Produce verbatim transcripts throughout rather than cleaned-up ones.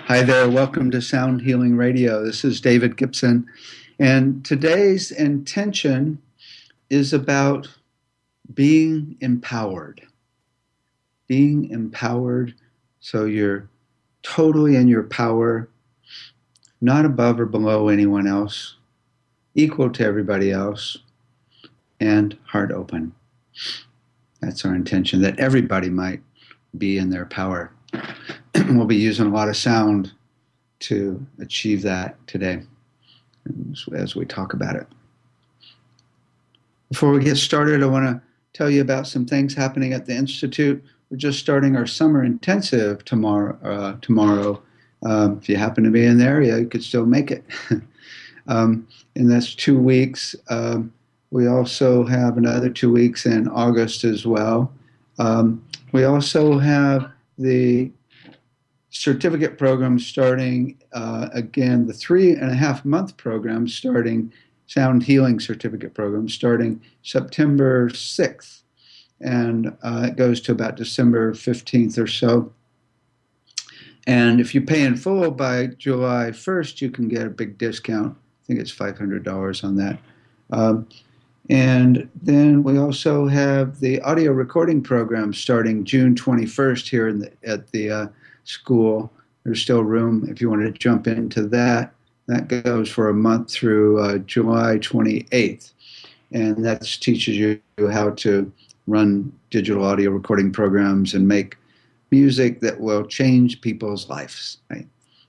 Hi there, welcome to Sound Healing Radio. This is David Gibson, and today's intention is about being empowered. Being empowered so you're totally in your power, not above or below anyone else, equal to everybody else, and heart open. That's our intention, that everybody might be in their power. We'll be using a lot of sound to achieve that today as we talk about it. Before we get started, I want to tell you about some things happening at the Institute. We're just starting our summer intensive tomorrow. Uh, tomorrow, um, if you happen to be in the area, you could still make it. um, and that's two weeks. Um, we also have another two weeks in August as well. Um, we also have the certificate program starting, uh, again, the three and a half month program starting, Sound Healing Certificate program starting September sixth. And uh, it goes to about December fifteenth or so. And if you pay in full by July first, you can get a big discount. I think it's five hundred dollars on that. Um, and then we also have the audio recording program starting June twenty-first here in the, at the uh, school. There's still room if you want to jump into that. That goes for a month through uh, July twenty-eighth. And that teaches you how to run digital audio recording programs and make music that will change people's lives. Right?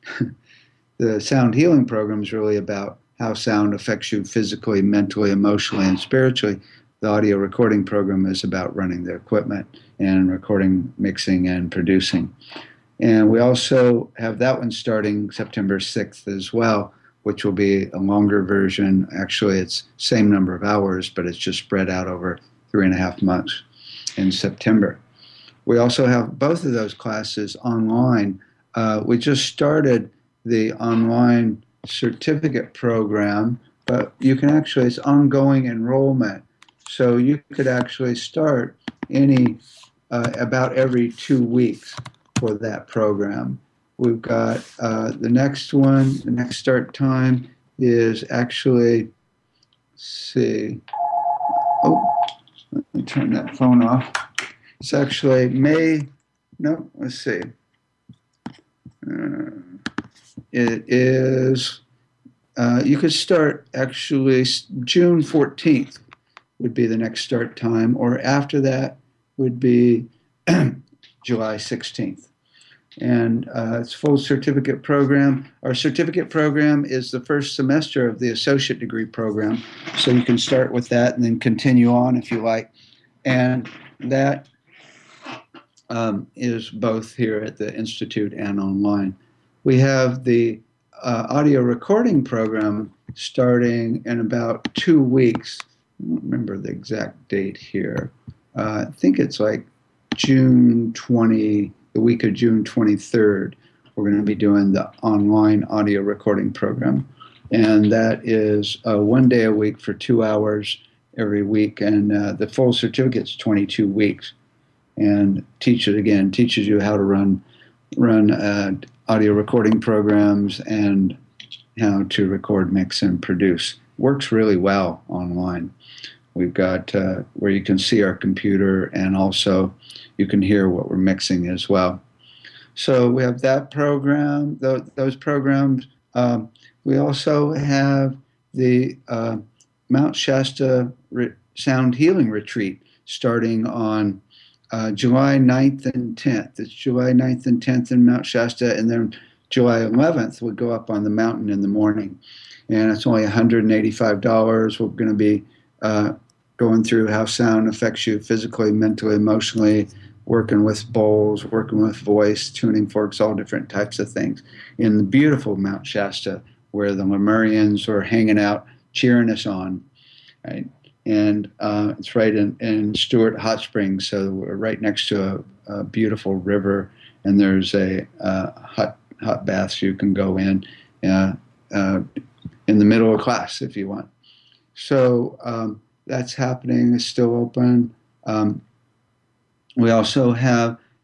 The sound healing program is really about how sound affects you physically, mentally, emotionally, and spiritually. The audio recording program is about running the equipment and recording, mixing, and producing. And we also have that one starting September sixth as well, which will be a longer version. Actually, it's same number of hours, but it's just spread out over three and a half months in September. We also have both of those classes online. Uh, we just started the online certificate program, but you can actually, it's ongoing enrollment. So you could actually start any, uh, about every two weeks for that program. We've got uh, the next one, the next start time is actually, let's see, oh, let me turn that phone off. It's actually May, no, let's see. Uh, it is, uh, you could start actually June fourteenth would be the next start time, or after that would be July sixteenth. And uh, it's a full certificate program. Our certificate program is the first semester of the associate degree program, so you can start with that and then continue on if you like. And that um, is both here at the Institute and online. We have the uh, audio recording program starting in about two weeks. I don't remember the exact date here. Uh, I think it's like June twentieth. The week of June twenty-third, we're going to be doing the online audio recording program. And that is uh, one day a week for two hours every week. And uh, the full certificate's twenty-two weeks. And teaches, again, teaches you how to run, run uh, audio recording programs and how to record, mix, and produce. Works really well online. We've got uh, where you can see our computer, and also you can hear what we're mixing as well. So we have that program, th- those programs. Um, we also have the uh, Mount Shasta Re- Sound Healing Retreat starting on uh, July ninth and tenth. It's July ninth and tenth in Mount Shasta, and then July eleventh we go up on the mountain in the morning. And it's only one hundred eighty-five dollars. We're going to be uh, going through how sound affects you physically, mentally, emotionally, working with bowls, working with voice, tuning forks, all different types of things in the beautiful Mount Shasta where the Lemurians were hanging out, cheering us on. Right? And uh, it's right in, in Stewart Hot Springs, so we're right next to a, a beautiful river, and there's a uh, hot hot baths you can go in uh, uh, in the middle of class if you want. So um, that's happening. It's still open. Um, we also have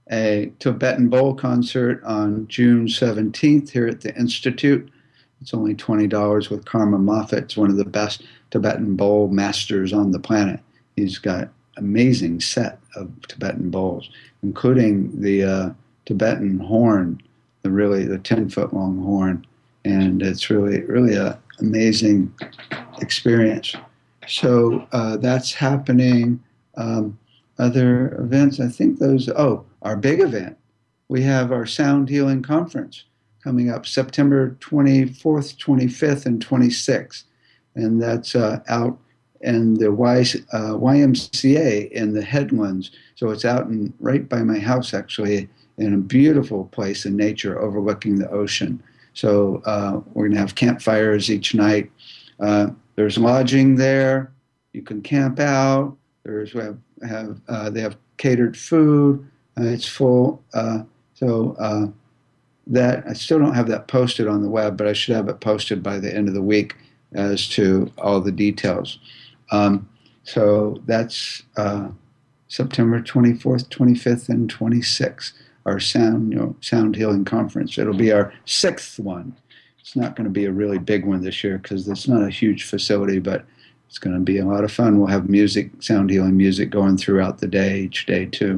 a Tibetan Bowl concert on June seventeenth here at the Institute. It's only twenty dollars with Karma Moffat. It's one of the best Tibetan bowl masters on the planet. He's got amazing set of Tibetan bowls, including the uh, Tibetan horn, the really the ten foot long horn, and it's really really a amazing experience. So uh, that's happening. Um, other events, I think those. Oh, our big event. We have our Sound Healing Conference coming up September twenty-fourth, twenty-fifth, and twenty-sixth, and that's uh, out in the y, uh, Y M C A in the Headlands. So it's out in right by my house, actually, in a beautiful place in nature overlooking the ocean. So uh, we're going to have campfires each night. Uh, there's lodging there. You can camp out. There's we have, have uh, they have catered food. Uh, it's full. Uh, so uh, that I still don't have that posted on the web, but I should have it posted by the end of the week as to all the details. Um, so that's uh, September twenty-fourth, twenty-fifth, and twenty-sixth. Our sound, you know, sound healing conference. It'll be our sixth one. It's not going to be a really big one this year because it's not a huge facility, but it's going to be a lot of fun. We'll have music, sound healing music going throughout the day, each day too.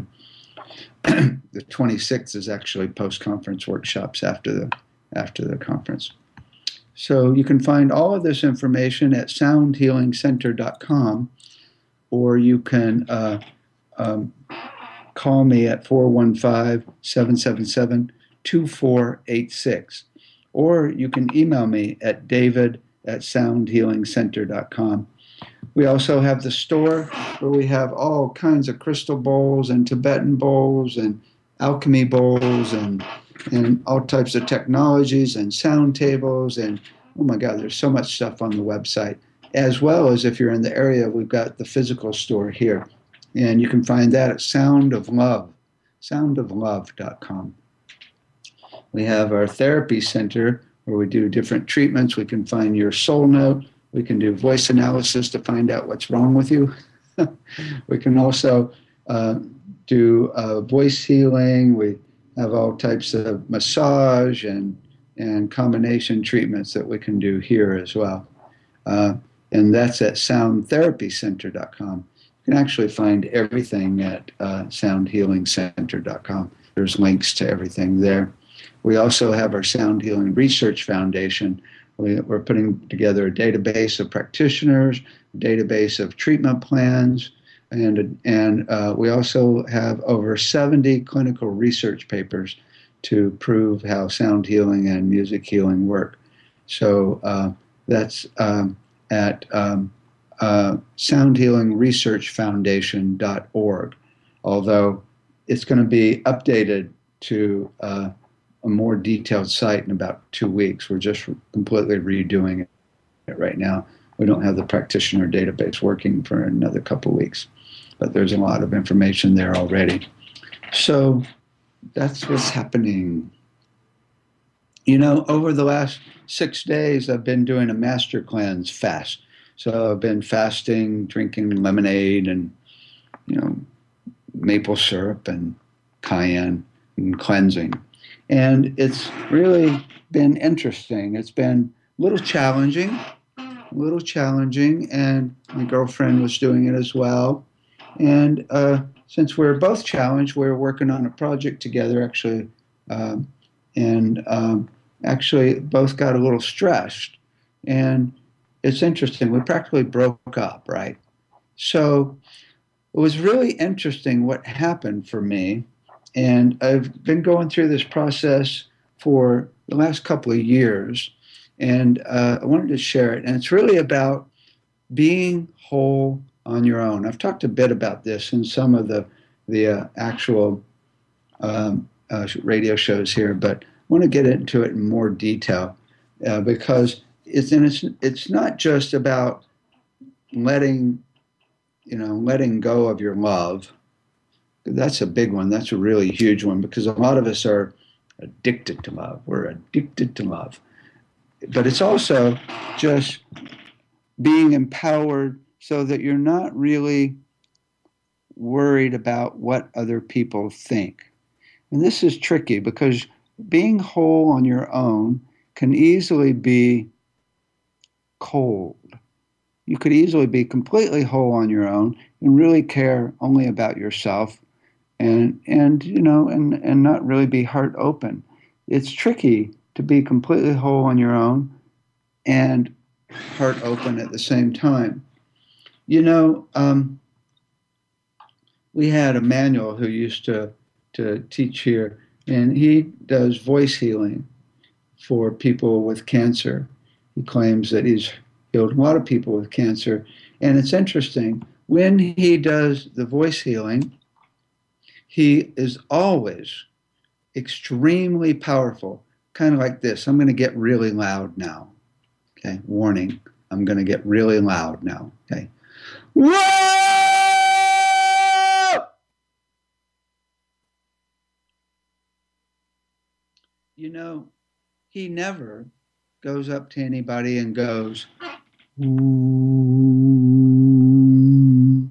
The twenty-sixth is actually post-conference workshops after the after the conference. So you can find all of this information at sound healing center dot com, or you can uh, um, call me at four one five, seven seven seven, two four eight six. Or you can email me at david at sound healing center dot com. We also have the store where we have all kinds of crystal bowls and Tibetan bowls and alchemy bowls and, and all types of technologies and sound tables. And oh my God, there's so much stuff on the website. As well as if you're in the area, we've got the physical store here. And you can find that at Sound of Love, sound of love dot com. We have our therapy center where we do different treatments. We can find your soul note. We can do voice analysis to find out what's wrong with you. We can also uh, do uh, voice healing. We have all types of massage and, and combination treatments that we can do here as well. Uh, and that's at sound therapy center dot com. You can actually find everything at uh, sound healing center dot com. There's links to everything there. We also have our Sound Healing Research Foundation. We, we're putting together a database of practitioners, a database of treatment plans, and, and uh, we also have over seventy clinical research papers to prove how sound healing and music healing work. So uh, that's um, at um, uh, sound healing research foundation dot org, although it's going to be updated to uh, a more detailed site in about two weeks. We're just completely redoing it right now. We don't have the practitioner database working for another couple of weeks, but there's a lot of information there already. So that's what's happening. You know, over the last six days, I've been doing a master cleanse fast. So I've been fasting, drinking lemonade and, you know, maple syrup and cayenne and cleansing. And it's really been interesting. It's been a little challenging, a little challenging, and my girlfriend was doing it as well. And uh, since we're both challenged, we're working on a project together, actually, um, and um, actually both got a little stressed. And it's interesting. We practically broke up, right? So it was really interesting what happened for me. And I've been going through this process for the last couple of years, and uh, I wanted to share it. And it's really about being whole on your own. I've talked a bit about this in some of the the uh, actual um, uh, radio shows here, but I want to get into it in more detail uh, because it's and it's it's not just about letting you know letting go of your love. That's a big one. That's a really huge one because a lot of us are addicted to love. We're addicted to love. But it's also just being empowered so that you're not really worried about what other people think. And this is tricky because being whole on your own can easily be cold. You could easily be completely whole on your own and really care only about yourself and and you know and and not really be heart open. It's tricky to be completely whole on your own and heart open at the same time. You know, um, we had a manual who used to to teach here, and he does voice healing for people with cancer. He claims that he's healed a lot of people with cancer, and it's interesting when he does the voice healing. He is always extremely powerful, kind of like this. I'm going to get really loud now. Okay, warning. I'm going to get really loud now. Okay. Whoa! You know, he never goes up to anybody and goes, "Ooh,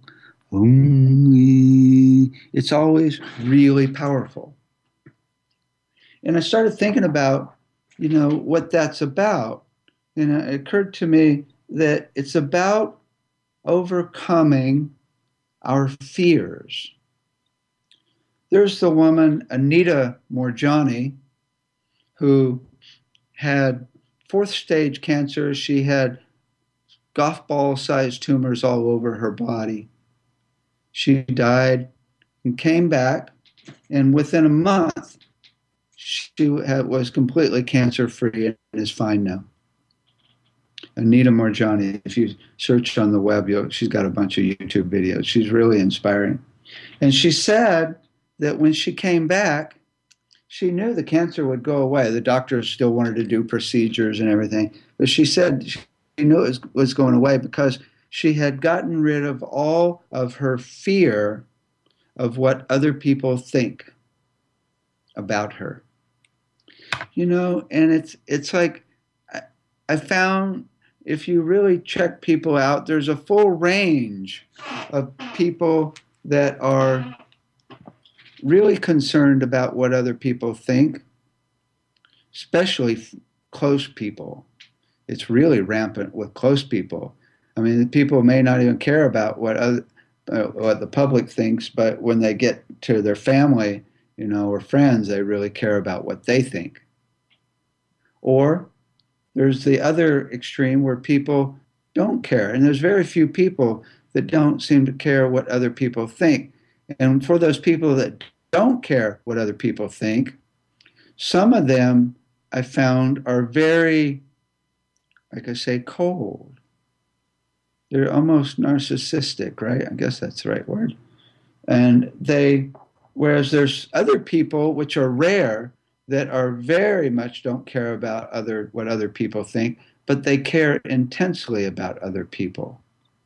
only." It's always really powerful. And I started thinking about, you know, what that's about. And it occurred to me that it's about overcoming our fears. There's the woman, Anita Moorjani, who had fourth stage cancer. She had golf ball sized tumors all over her body. She died and came back, and within a month, she had, was completely cancer free and is fine now. Anita Moorjani, if you search on the web, you'll, she's got a bunch of YouTube videos. She's really inspiring. And she said that when she came back, she knew the cancer would go away. The doctors still wanted to do procedures and everything. But she said she knew it was, was going away because she had gotten rid of all of her fear of what other people think about her. You know, and it's it's like I, I found if you really check people out, there's a full range of people that are really concerned about what other people think, especially close people. It's really rampant with close people. I mean, people may not even care about what other, uh, what the public thinks, but when they get to their family, you know, or friends, they really care about what they think. Or there's the other extreme where people don't care, and there's very few people that don't seem to care what other people think. And for those people that don't care what other people think, some of them I found are very, like I say, cold. They're almost narcissistic, right? I guess that's the right word. And they, whereas there's other people, which are rare, that are very much don't care about other what other people think, but they care intensely about other people.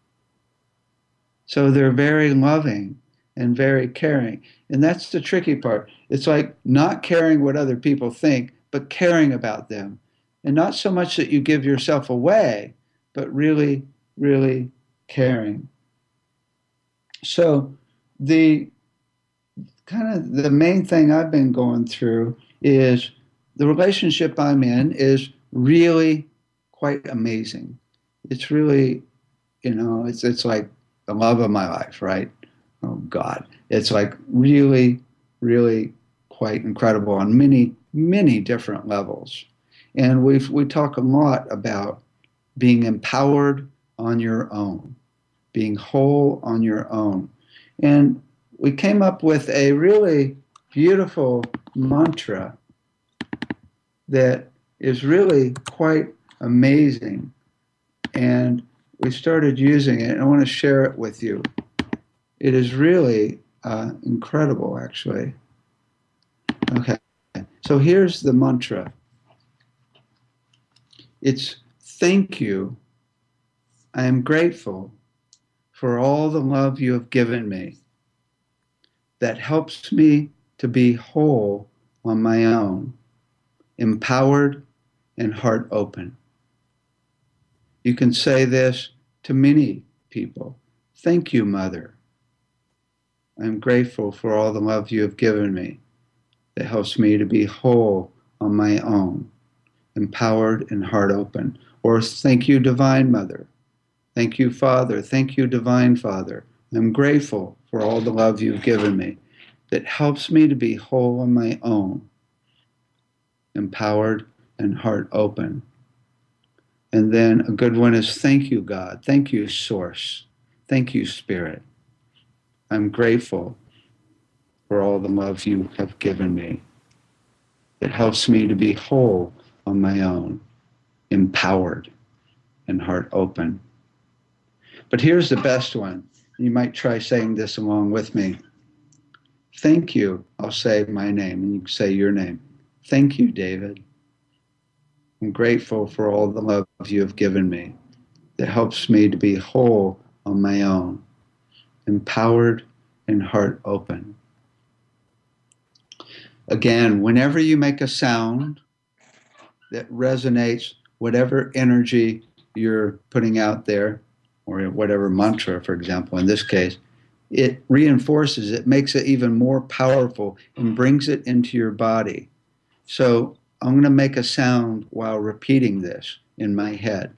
So they're very loving and very caring. And that's the tricky part. It's like not caring what other people think, but caring about them. And not so much that you give yourself away, but really, really caring. So the kind of the main thing I've been going through is the relationship I'm in is really quite amazing. It's really, you know, it's it's like the love of my life, right? Oh God, it's like really, really quite incredible on many, many different levels. And we've we talk a lot about being empowered on your own, being whole on your own. And we came up with a really beautiful mantra that is really quite amazing. And we started using it, and I want to share it with you. It is really uh, incredible, actually. Okay, so here's the mantra. It's thank you. I am grateful for all the love you have given me that helps me to be whole on my own, empowered and heart open. You can say this to many people. Thank you, Mother. I'm grateful for all the love you have given me that helps me to be whole on my own, empowered and heart open. Or thank you, Divine Mother. Thank you, Father. Thank you, Divine Father. I'm grateful for all the love you've given me that helps me to be whole on my own, empowered and heart open. And then a good one is thank you, God. Thank you, Source. Thank you, Spirit. I'm grateful for all the love you have given me. It helps me to be whole on my own, empowered and heart open. But here's the best one. You might try saying this along with me. Thank you. I'll say my name and you can say your name. Thank you, David. I'm grateful for all the love you have given me that helps me to be whole on my own, empowered and heart open. Again, whenever you make a sound that resonates, whatever energy you're putting out there, or whatever mantra, for example, in this case, it reinforces it, makes it even more powerful, and brings it into your body. So I'm going to make a sound while repeating this in my head.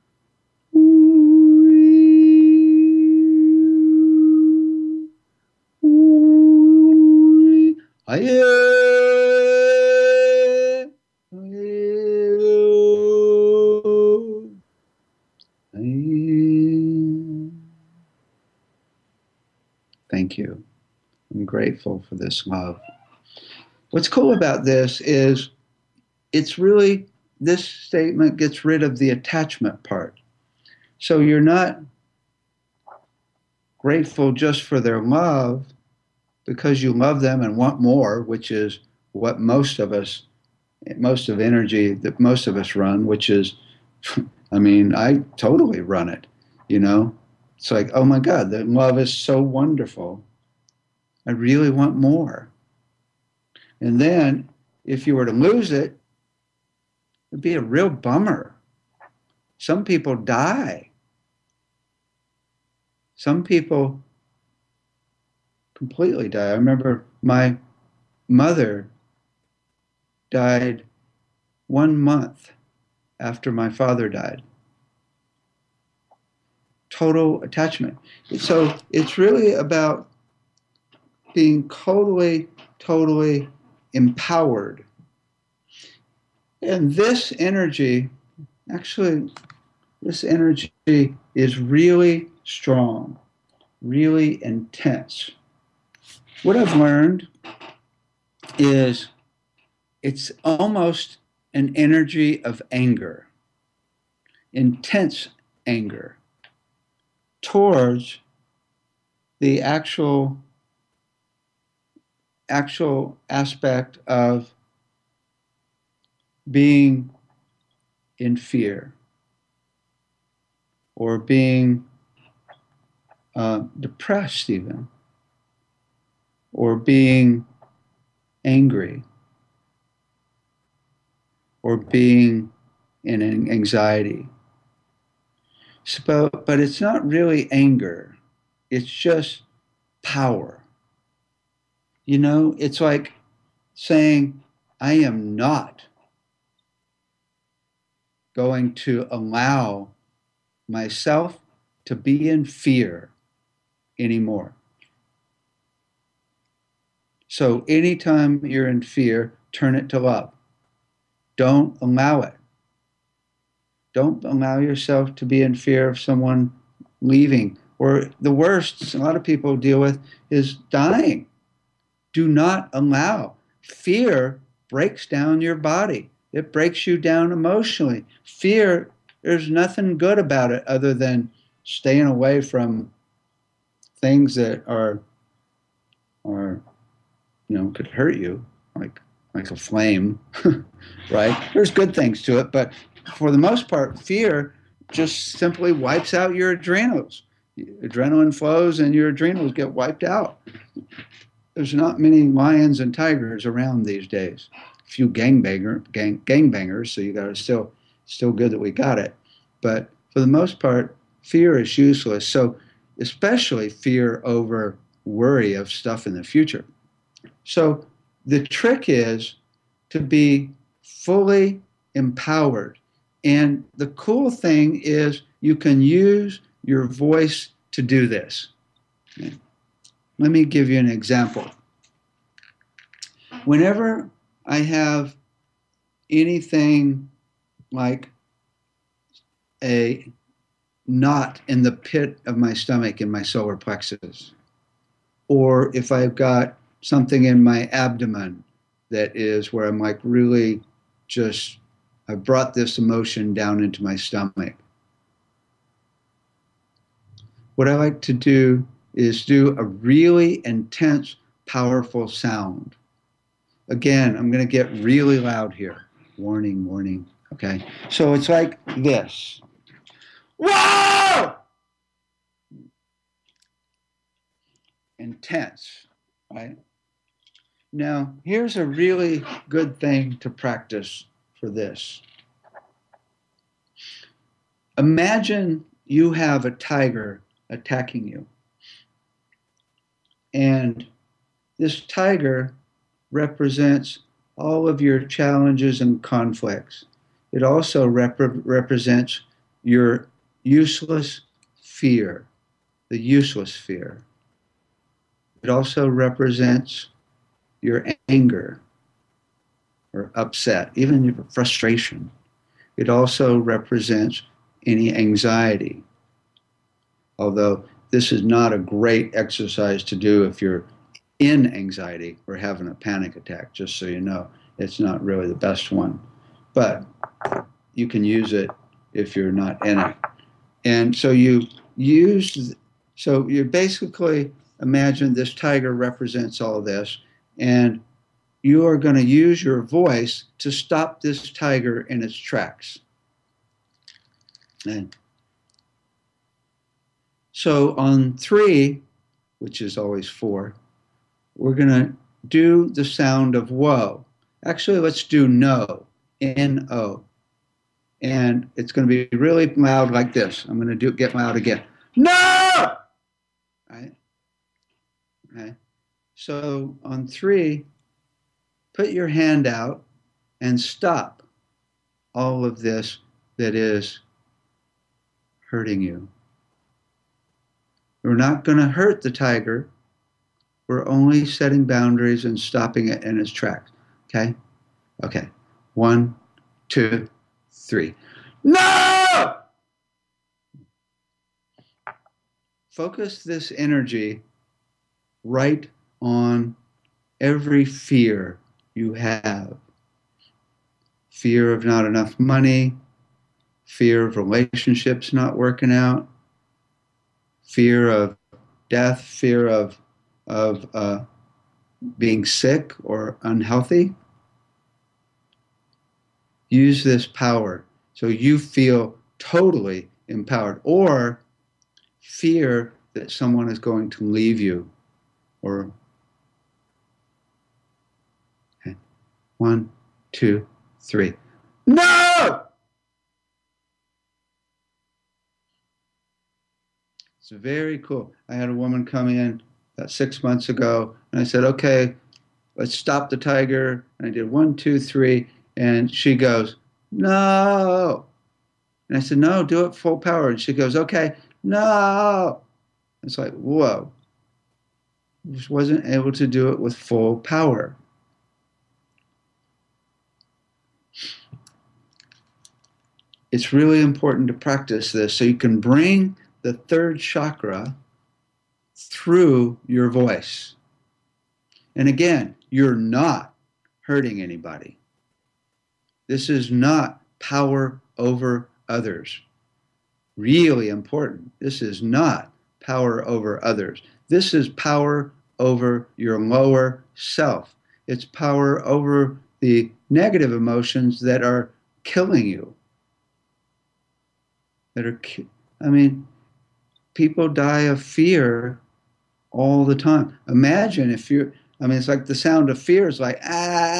Thank you. I'm grateful for this love. What's cool about this is it's really, this statement gets rid of the attachment part. So you're not grateful just for their love because you love them and want more, which is what most of us, most of energy that most of us run, which is, I mean, I totally run it, you know? It's like, oh my God, the love is so wonderful. I really want more. And then if you were to lose it, it'd be a real bummer. Some people die. Some people completely die. I remember my mother died one month after my father died. Total attachment. So it's really about being totally, totally empowered. And this energy, actually, this energy is really strong, really intense. What I've learned is it's almost an energy of anger, intense anger, towards the actual, actual aspect of being in fear or being uh, depressed even, or being angry, or being in anxiety. So, but it's not really anger. It's just power. You know, it's like saying, I am not going to allow myself to be in fear anymore. So anytime you're in fear, turn it to love. Don't allow it. Don't allow yourself to be in fear of someone leaving. Or the worst a lot of people deal with is dying. Do not allow. Fear breaks down your body. It breaks you down emotionally. Fear, there's nothing good about it other than staying away from things that are, are you know, could hurt you, like like a flame, right? There's good things to it, but for the most part, fear just simply wipes out your adrenals. Adrenaline flows and your adrenals get wiped out. There's not many lions and tigers around these days. A few gangbanger, gang, gangbangers, so you got to still, still good that we got it. But for the most part, fear is useless. So especially fear over worry of stuff in the future. So the trick is to be fully empowered. And the cool thing is you can use your voice to do this. Okay. Let me give you an example. Whenever I have anything like a knot in the pit of my stomach in my solar plexus, or if I've got something in my abdomen that is where I'm like really just, I brought this emotion down into my stomach. What I like to do is do a really intense, powerful sound. Again, I'm going to get really loud here. Warning, warning. Okay. So it's like this. Whoa! Intense, right? Now, here's a really good thing to practice for this. Imagine you have a tiger attacking you. And this tiger represents all of your challenges and conflicts. It also rep- represents your useless fear, the useless fear. It also represents your anger or upset, even your frustration. It also represents any anxiety. Although this is not a great exercise to do if you're in anxiety or having a panic attack, just so you know. It's not really the best one. But you can use it if you're not in it. And so you use, so you basically imagine this tiger represents all this, and you are going to use your voice to stop this tiger in its tracks. And so on three, which is always four, we're going to do the sound of whoa. Actually, let's do no, N O. And it's going to be really loud like this. I'm going to do get loud again. No! Right? Okay. So on three, put your hand out and stop all of this that is hurting you. We're not going to hurt the tiger. We're only setting boundaries and stopping it in its tracks. Okay? Okay. One, two, three. No! Focus this energy right on every fear you have. Fear of not enough money, fear of relationships not working out, fear of death, fear of, of uh, being sick or unhealthy. Use this power so you feel totally empowered, or fear that someone is going to leave you, or okay. One, two, three. No! It's very cool. I had a woman come in about six months ago, and I said, okay, let's stop the tiger. And I did one, two, three, and she goes, no. And I said, no, do it full power. And she goes, okay, no. It's like, whoa. I just wasn't able to do it with full power. It's really important to practice this so you can bring the third chakra through your voice. And again, you're not hurting anybody. This is not power over others. Really important. This is not power over others. This is power over your lower self. It's power over the negative emotions that are killing you. That are, I mean, people die of fear all the time. Imagine if you're, I mean, it's like the sound of fear is like,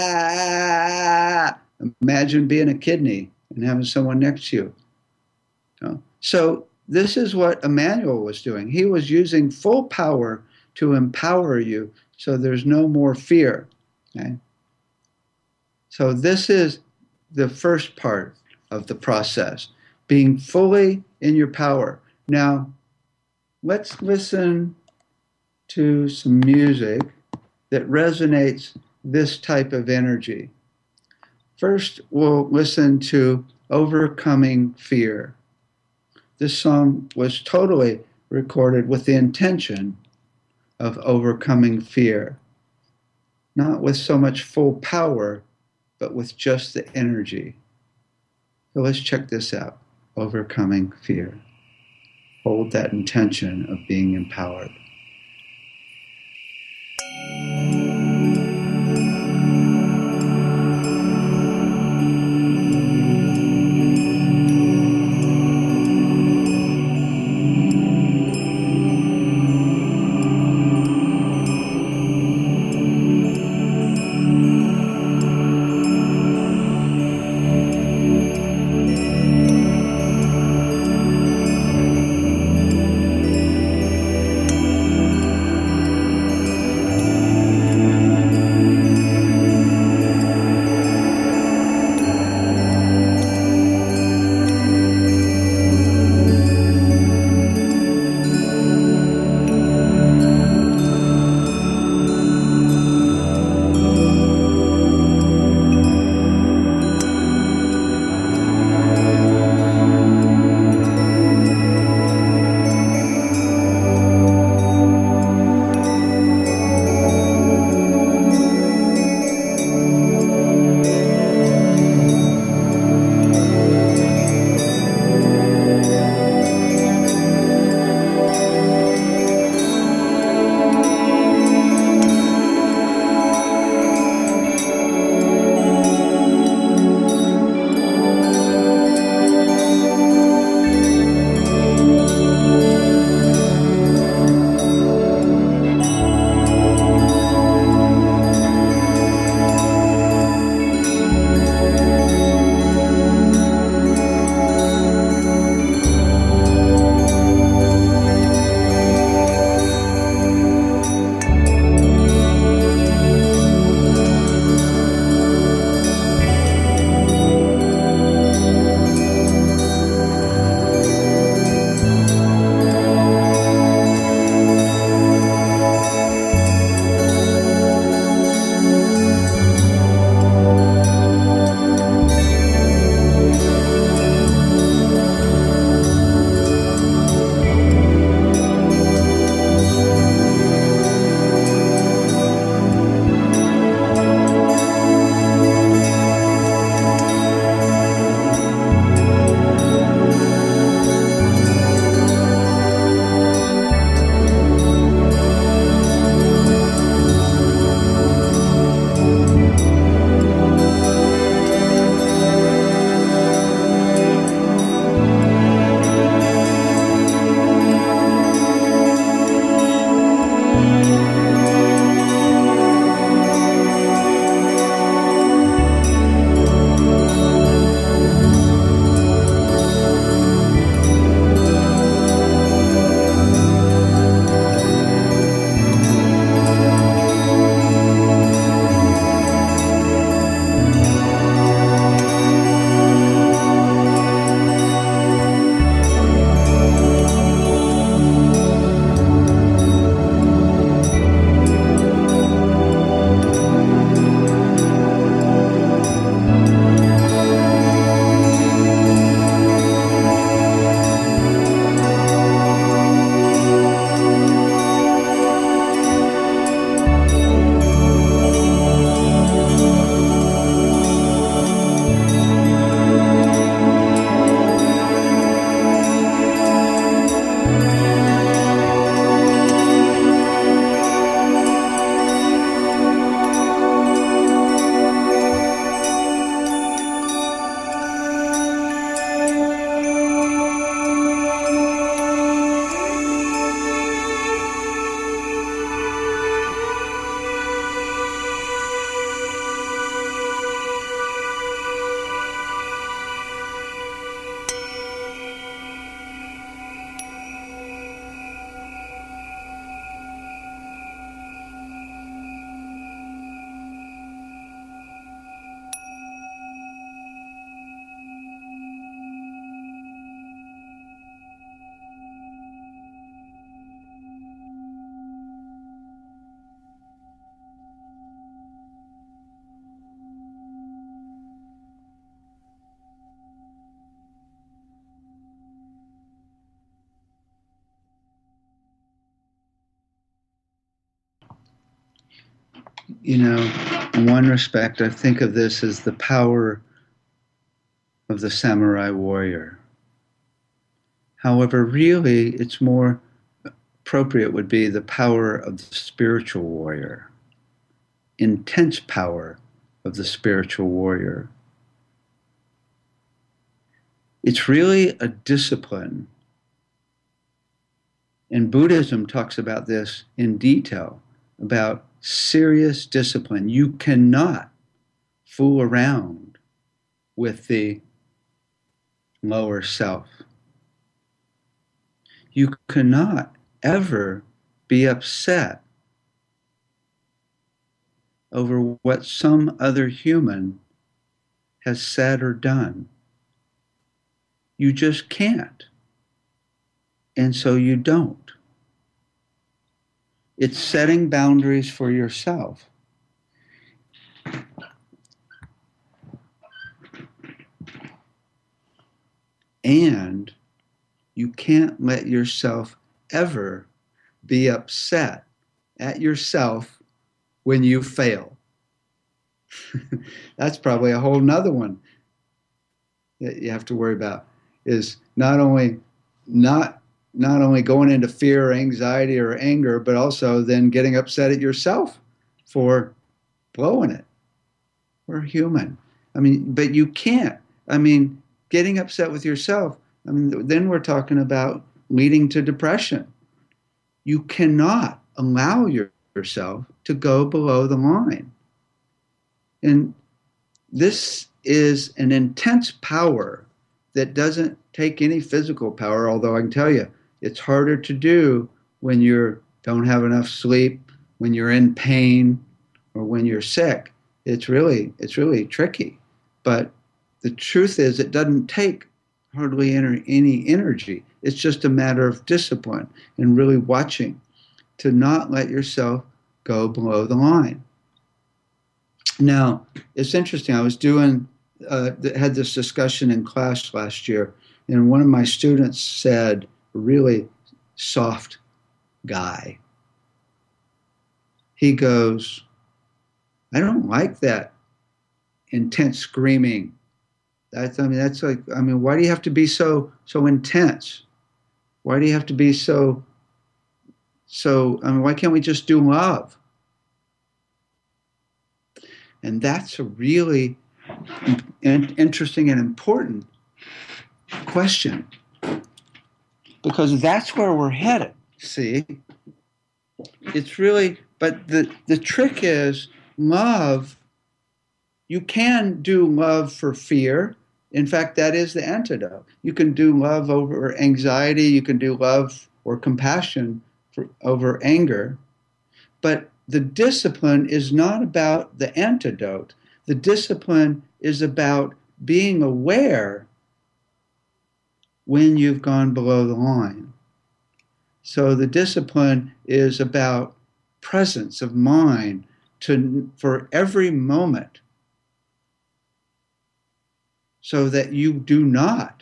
ah. Imagine being a kidney and having someone next to you. You know? So this is what Emmanuel was doing. He was using full power to empower you so there's no more fear. Okay? So this is the first part of the process, being fully in your power. Now, let's listen to some music that resonates this type of energy. First, we'll listen to Overcoming Fear. This song was totally recorded with the intention of overcoming fear, not with so much full power, but with just the energy. So let's check this out. Overcoming fear. Hold that intention of being empowered. you know, in one respect, I think of this as the power of the samurai warrior. However, really, it's more appropriate would be the power of the spiritual warrior, intense power of the spiritual warrior. It's really a discipline. And Buddhism talks about this in detail, about serious discipline. You cannot fool around with the lower self. You cannot ever be upset over what some other human has said or done. You just can't. And so you don't. It's setting boundaries for yourself. And you can't let yourself ever be upset at yourself when you fail. That's probably a whole nother one that you have to worry about, is not only not not only going into fear or anxiety or anger, but also then getting upset at yourself for blowing it. We're human. I mean, but you can't. I mean, getting upset with yourself, I mean, then we're talking about leading to depression. You cannot allow your, yourself to go below the line. And this is an intense power that doesn't take any physical power, although I can tell you, it's harder to do when you don't have enough sleep, when you're in pain, or when you're sick. It's really, it's really tricky. But the truth is, it doesn't take hardly any energy. It's just a matter of discipline and really watching to not let yourself go below the line. Now, it's interesting. I was doing, uh, had this discussion in class last year, and one of my students said, a really soft guy, he goes, I don't like that intense screaming. That's, I mean, that's like, I mean, why do you have to be so, so intense? Why do you have to be so, so, I mean, why can't we just do love? And that's a really in, interesting and important question, because that's where we're headed. See, it's really, but the, the trick is love. You can do love for fear. In fact, that is the antidote. You can do love over anxiety. You can do love or compassion for, over anger. But the discipline is not about the antidote. The discipline is about being aware when you've gone below the line. So the discipline is about presence of mind to, for every moment, so that you do not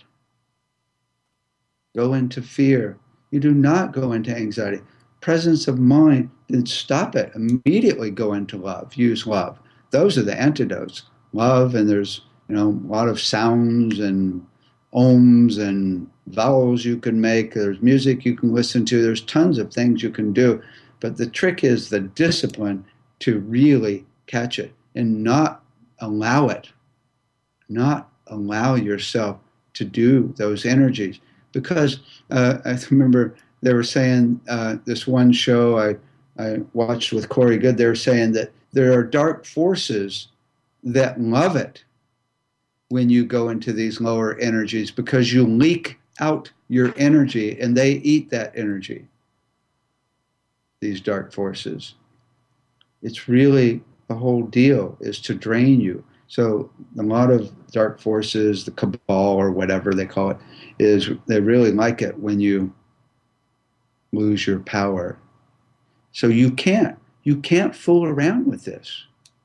go into fear. You do not go into anxiety. Presence of mind, then stop it. Immediately go into love. Use love. Those are the antidotes. Love, and there's, you know, a lot of sounds and ohms and vowels you can make. There's music you can listen to. There's tons of things you can do. But the trick is the discipline to really catch it and not allow it, not allow yourself to do those energies. Because uh, I remember they were saying, uh, this one show I, I watched with Corey Good, they were saying that there are dark forces that love it when you go into these lower energies, because you leak out your energy and they eat that energy, these dark forces. It's really, the whole deal is to drain you. So a lot of dark forces, the cabal or whatever they call it, is they really like it when you lose your power. So you can't, you can't fool around with this.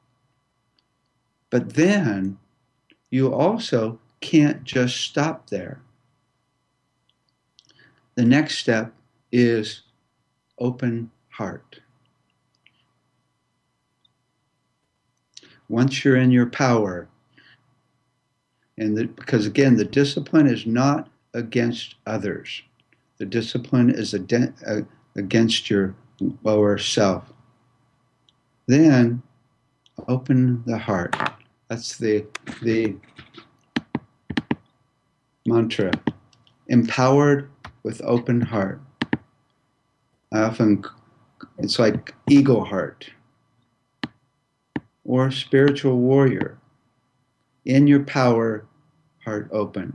But then you also can't just stop there. The next step is open heart. Once you're in your power, and the, because again, the discipline is not against others. The discipline is ad- uh, against your lower self. Then open the heart. That's the the mantra. Empowered with open heart. I often, it's like eagle heart or spiritual warrior. In your power, heart open.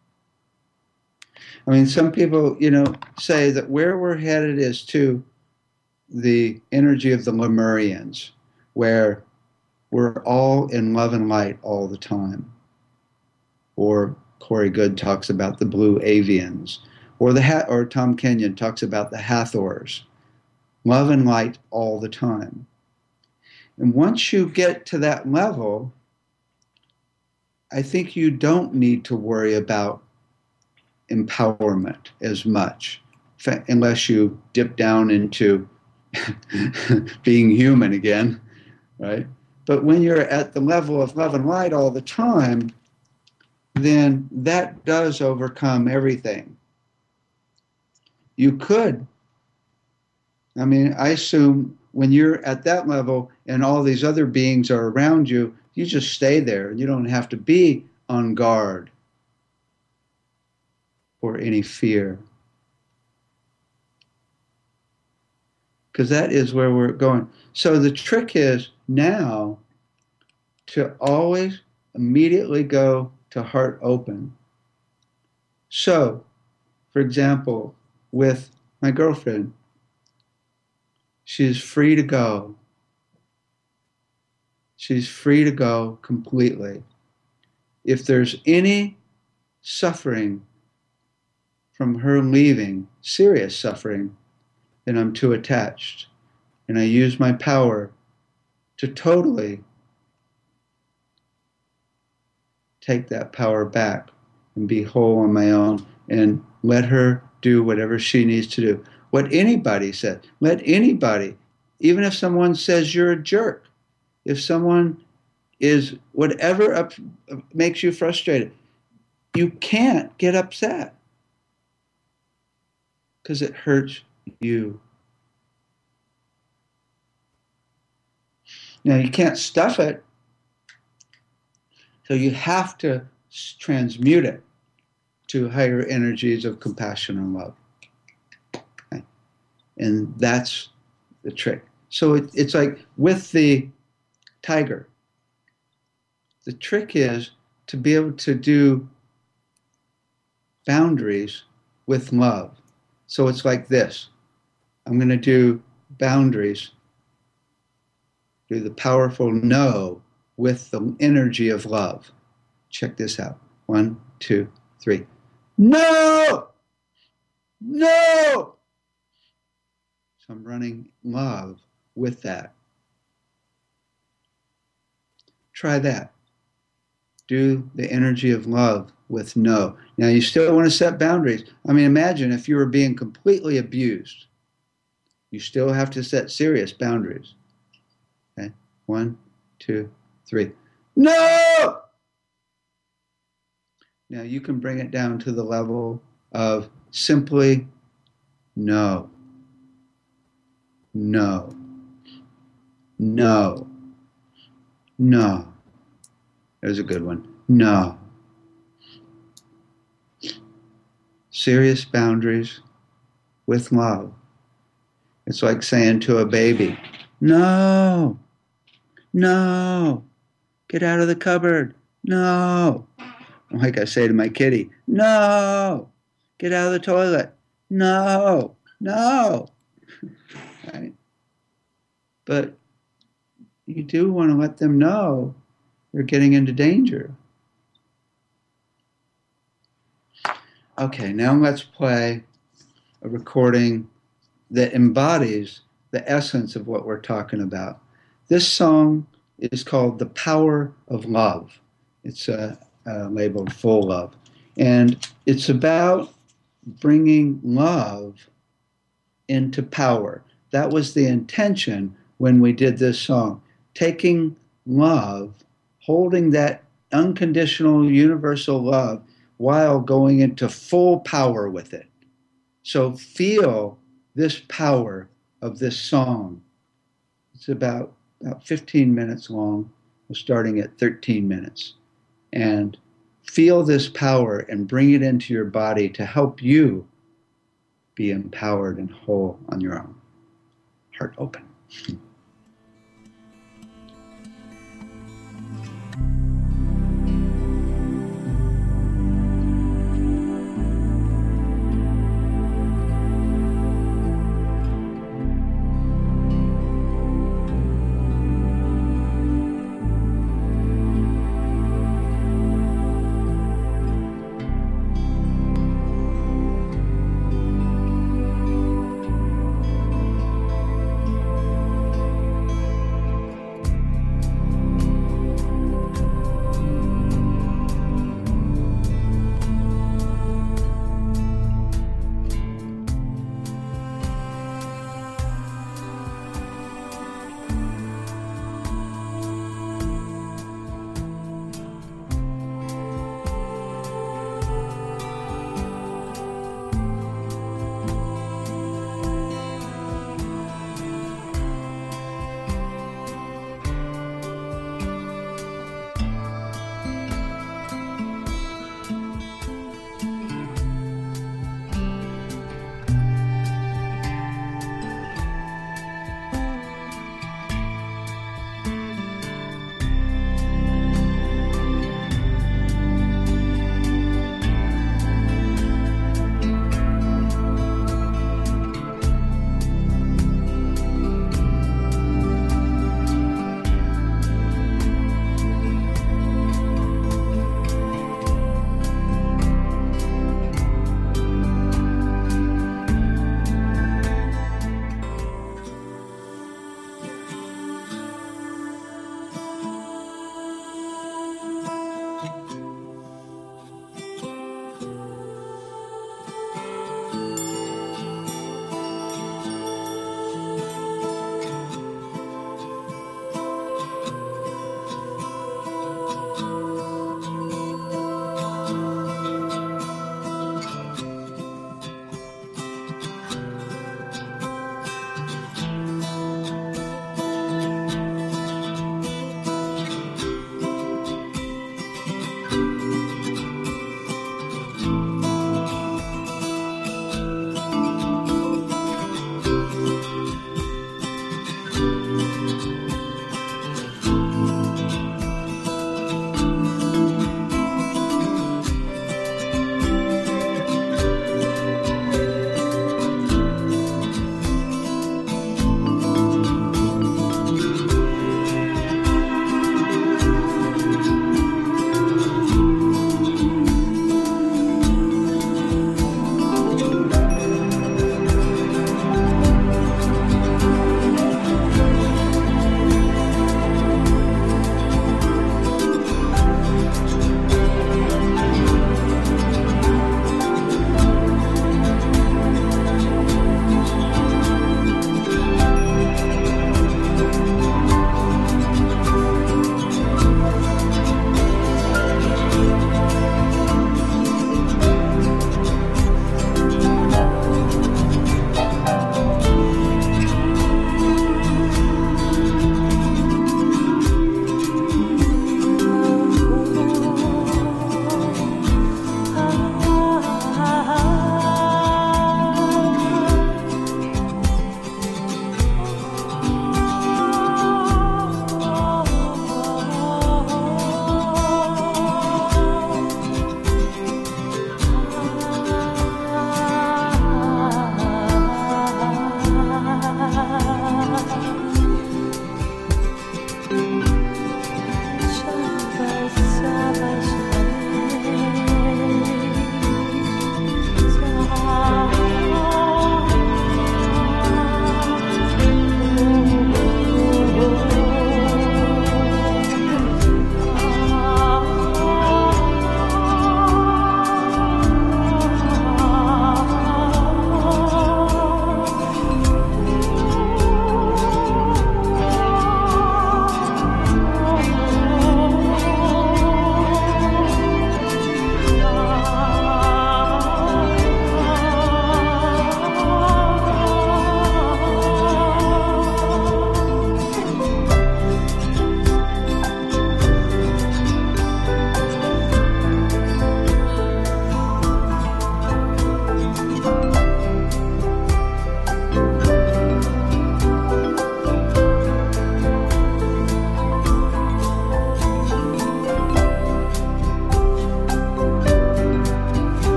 I mean, some people, you know, say that where we're headed is to the energy of the Lemurians, where we're all in love and light all the time. Or Corey Good talks about the blue avians, or the ha- or Tom Kenyon talks about the Hathors, love and light all the time. And once you get to that level, I think you don't need to worry about empowerment as much, unless you dip down into being human again, right? But when you're at the level of love and light all the time, then that does overcome everything. You could, I mean, I assume when you're at that level and all these other beings are around you, you just stay there. You don't have to be on guard for any fear. Because that is where we're going. So the trick is now to always immediately go to heart open. So, for example, with my girlfriend, she's free to go. She's free to go completely. If there's any suffering from her leaving, serious suffering, then I'm too attached. And I use my power to totally take that power back and be whole on my own and let her do whatever she needs to do. What anybody said, let anybody, even if someone says you're a jerk, if someone is whatever up, makes you frustrated, you can't get upset because it hurts you. Now, you can't stuff it, so you have to transmute it to higher energies of compassion and love. Okay? And that's the trick. So it, it's like with the tiger, the trick is to be able to do boundaries with love. So it's like this. I'm going to do boundaries, do the powerful no with the energy of love. Check this out. One, two, three. No! No! So I'm running love with that. Try that. Do the energy of love with no. Now, you still want to set boundaries. I mean, imagine if you were being completely abused. You still have to set serious boundaries. Okay? One, two, three. No! Now, you can bring it down to the level of simply no. No. No. No. There's a good one. No. Serious boundaries with love. It's like saying to a baby, no, no, get out of the cupboard. No. Like I say to my kitty, no, get out of the toilet. No, no. Right? But you do want to let them know they're getting into danger. Okay, now let's play a recording that embodies the essence of what we're talking about. This song is called The Power of Love. It's uh, uh, labeled Full Love. And it's about bringing love into power. That was the intention when we did this song. Taking love, holding that unconditional universal love while going into full power with it. So feel this power of this song. It's about, about fifteen minutes long. We're starting at thirteen minutes. And feel this power and bring it into your body to help you be empowered and whole on your own. Heart open.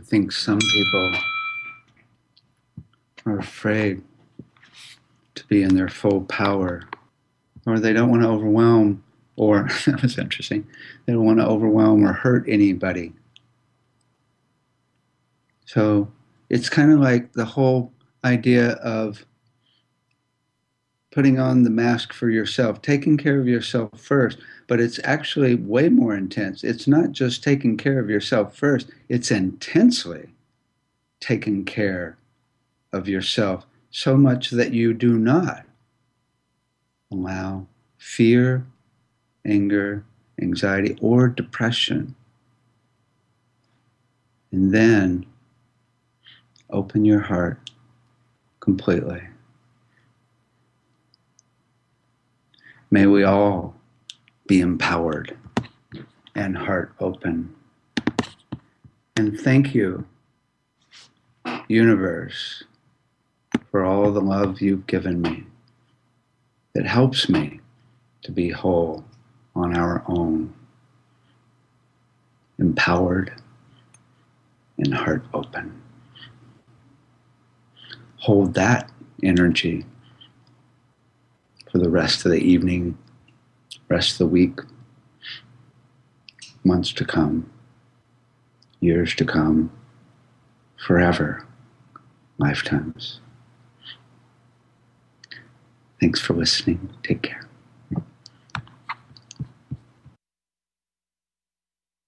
I think some people are afraid to be in their full power, or they don't want to overwhelm, or that was interesting, they don't want to overwhelm or hurt anybody. So it's kind of like the whole idea of putting on the mask for yourself, taking care of yourself first, but it's actually way more intense. It's not just taking care of yourself first, it's intensely taking care of yourself, so much that you do not allow fear, anger, anxiety, or depression. And then open your heart completely. May we all be empowered and heart open. And thank you, universe, for all the love you've given me that helps me to be whole on our own, empowered and heart open. Hold that energy for the rest of the evening, rest of the week, months to come, years to come, forever, lifetimes. Thanks for listening. Take care.